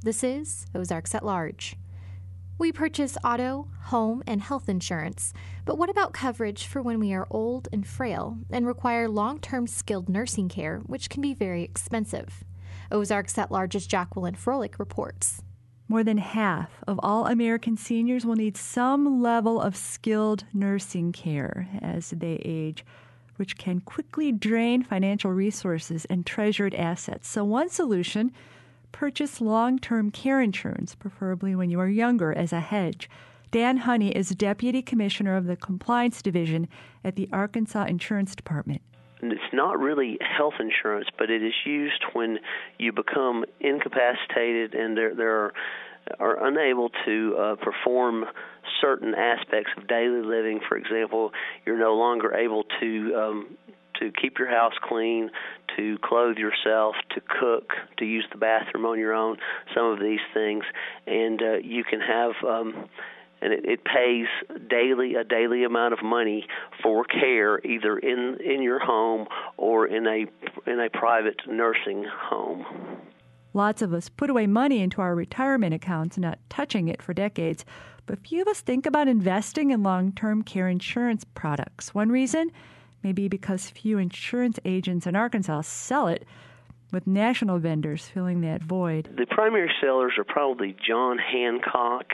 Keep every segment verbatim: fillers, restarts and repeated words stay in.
This is Ozarks at Large. We purchase auto, home, and health insurance, but what about coverage for when we are old and frail and require long-term skilled nursing care, which can be very expensive? Ozarks at Large's Jacqueline Froelich reports. More than half of all American seniors will need some level of skilled nursing care as they age, which can quickly drain financial resources and treasured assets. So one solution: purchase long-term care insurance, preferably when you are younger, as a hedge. Dan Honey is Deputy Commissioner of the Compliance Division at the Arkansas Insurance Department. It's not really health insurance, but it is used when you become incapacitated and there, there are, are unable to uh, perform certain aspects of daily living. For example, you're no longer able to um, to keep your house clean, to clothe yourself, to cook, to use the bathroom on your own, some of these things. And uh, you can have, um, and it, it pays daily, a daily amount of money for care, either in, in your home or in a in a private nursing home. Lots of us put away money into our retirement accounts, not touching it for decades. But few of us think about investing in long-term care insurance products. One reason? Maybe because few insurance agents in Arkansas sell it, with national vendors filling that void. The primary sellers are probably John Hancock,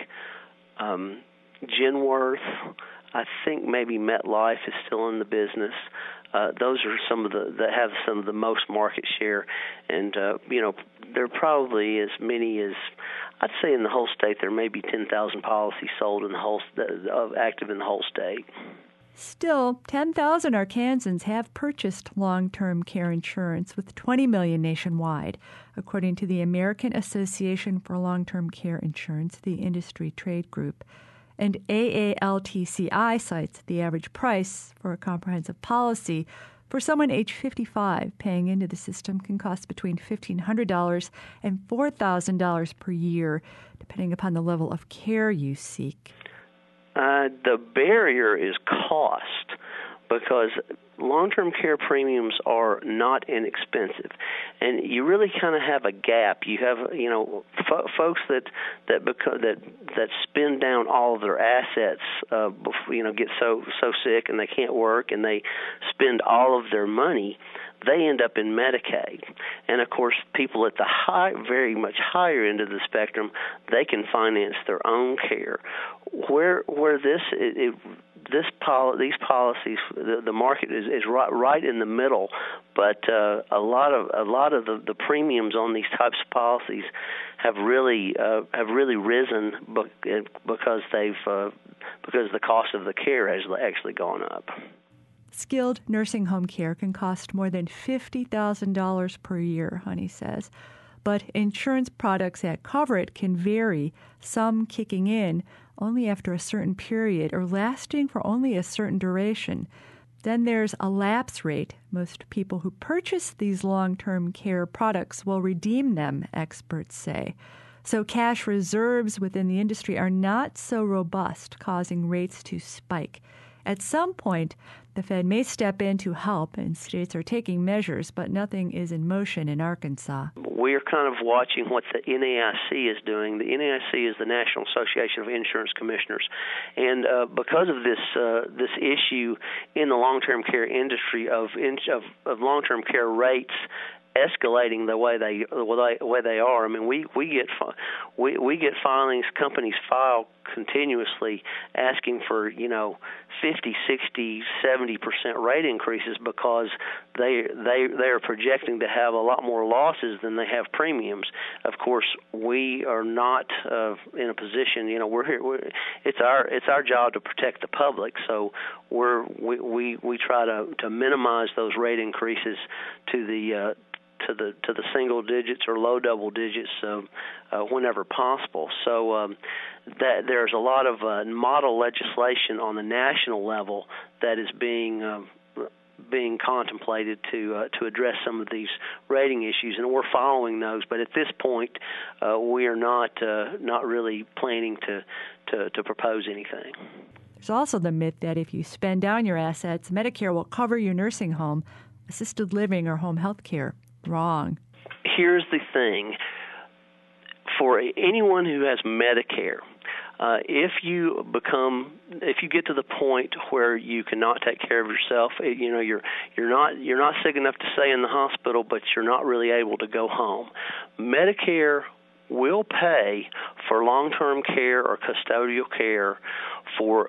um, Genworth. I think maybe MetLife is still in the business. Uh, those are some of the that have some of the most market share, and uh, you know there are probably as many as I'd say in the whole state. There may be ten thousand policies sold in the whole uh, active in the whole state. Still, ten thousand Arkansans have purchased long-term care insurance, with twenty million nationwide, according to the American Association for Long-Term Care Insurance, the industry trade group. And A A L T C I cites the average price for a comprehensive policy for someone age fifty-five paying into the system can cost between fifteen hundred dollars and four thousand dollars per year, depending upon the level of care you seek. Uh, the barrier is cost, because long-term care premiums are not inexpensive, and you really kind of have a gap. You have, you know, fo- folks that that beco- that that spend down all of their assets, uh, before, you know, get so so sick and they can't work, and they spend all of their money. They end up in Medicaid. And, of course, people at the high, very much higher end of the spectrum, they can finance their own care. Where where this it, it, this pol- these policies, the, the market is, is right right in the middle, but uh, a lot of a lot of the, the premiums on these types of policies have really uh, have really risen because they've uh, because the cost of the care has actually gone up. Skilled nursing home care can cost more than fifty thousand dollars per year, Honey says. But insurance products that cover it can vary, some kicking in only after a certain period or lasting for only a certain duration. Then there's a lapse rate. Most people who purchase these long-term care products will redeem them, experts say. So cash reserves within the industry are not so robust, causing rates to spike. At some point, the Fed may step in to help, and states are taking measures, but nothing is in motion in Arkansas. We're kind of watching what the N A I C is doing. The N A I C is the National Association of Insurance Commissioners, and uh, because of this uh, this issue in the long-term care industry of, of, of long-term care rates escalating the way they the way, the way they are. I mean, we we get we we get filings. Companies file continuously asking for you know fifty, sixty, seventy percent rate increases because they they they are projecting to have a lot more losses than they have premiums. Of course, we are not uh, in a position. You know, we're here. We're, it's our it's our job to protect the public. So we're we we, we try to, to minimize those rate increases to the uh, to the to the single digits or low double digits uh, uh, whenever possible. So um, that there's a lot of uh, model legislation on the national level that is being uh, being contemplated to uh, to address some of these rating issues, and we're following those. But at this point, uh, we are not uh, not really planning to, to to propose anything. There's also the myth that if you spend down your assets, Medicare will cover your nursing home, assisted living, or home health care. Wrong. Here's the thing. for anyone who has Medicare, uh, if you become, if you get to the point where you cannot take care of yourself, you know, you're you're not you're not sick enough to stay in the hospital, but you're not really able to go home, Medicare will pay for long-term care or custodial care for,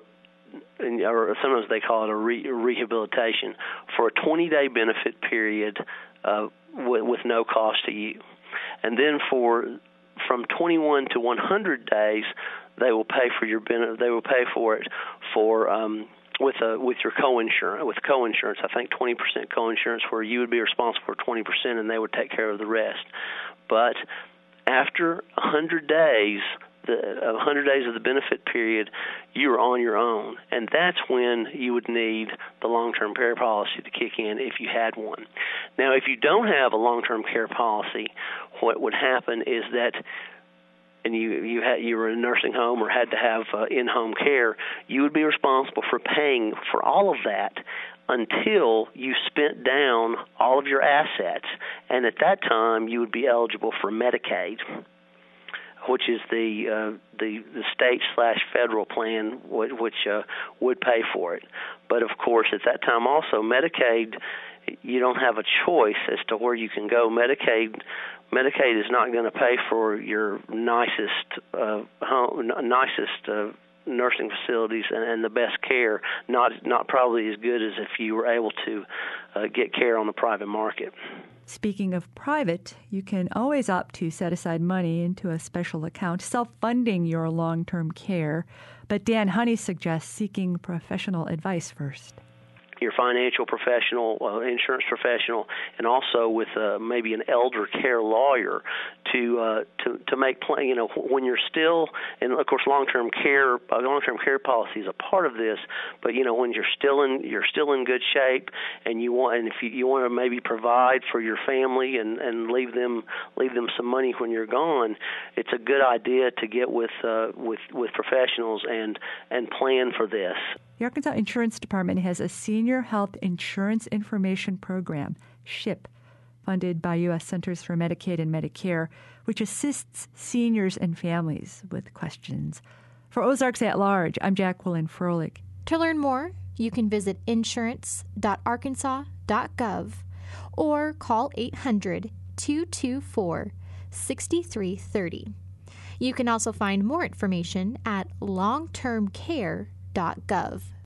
or sometimes they call it a re- rehabilitation, for a twenty-day benefit period uh, with, with no cost to you. And then for from twenty-one to one hundred days, they will pay for your benefit. They will pay for it for um, with a with your co-insurance. With co-insurance, I think twenty percent co-insurance, where you would be responsible for twenty percent, and they would take care of the rest. But after one hundred days, the one hundred days of the benefit period, you are on your own, and that's when you would need the long-term care policy to kick in if you had one. Now, if you don't have a long-term care policy, what would happen is that, and you you had you were in a nursing home or had to have uh, in-home care, you would be responsible for paying for all of that until you spent down all of your assets, and at that time you would be eligible for Medicaid, which is the uh, the, the state slash federal plan, which, which uh, would pay for it. But of course, at that time also, Medicaid, you don't have a choice as to where you can go. Medicaid Medicaid is not going to pay for your nicest uh, home, nicest uh, nursing facilities and, and the best care. Not not probably as good as if you were able to uh, get care on the private market. Speaking of private, you can always opt to set aside money into a special account, self-funding your long-term care. But Dan Honey suggests seeking professional advice first. Your financial professional, uh, insurance professional, and also with uh, maybe an elder care lawyer to uh, to to make plan. You know, when you're still, and of course, long-term care, uh, long-term care policy is a part of this. But you know, when you're still in, you're still in good shape, and you want, and if you, you want to maybe provide for your family and, and leave them leave them some money when you're gone, it's a good idea to get with uh, with with professionals and and plan for this. The Arkansas Insurance Department has a Senior Health Insurance Information Program, SHIP, funded by U S Centers for Medicaid and Medicare, which assists seniors and families with questions. For Ozarks at Large, I'm Jacqueline Froelich. To learn more, you can visit insurance dot arkansas dot gov or call eight hundred, two two four, six three three zero. You can also find more information at long term care dot gov.